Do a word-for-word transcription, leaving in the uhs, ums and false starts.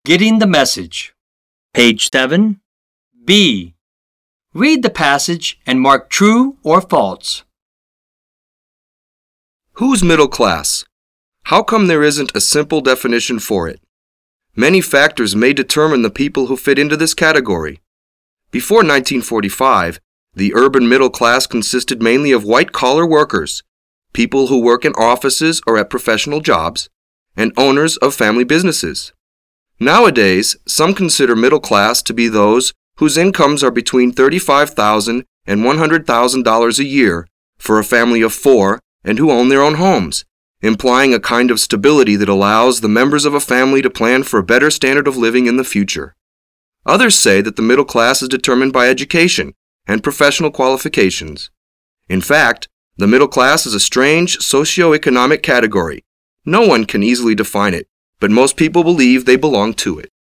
Getting the message. Page seven. B. Read the passage and mark true or false. Who's middle class? How come there isn't a simple definition for it? Many factors may determine the people who fit into this category. Before nineteen forty-five, the urban middle class consisted mainly of white-collar workers, people who work in offices or at professional jobs, and owners of family businesses. Nowadays, some consider middle class to be those whose incomes are between thirty-five thousand dollars and one hundred thousand dollars a year for a family of four and who own their own homes, implying a kind of stability that allows the members of a family to plan for a better standard of living in the future. Others say that the middle class is determined by education and professional qualifications. In fact, the middle class is a strange socio-economic category. No one can easily define it, but most people believe they belong to it.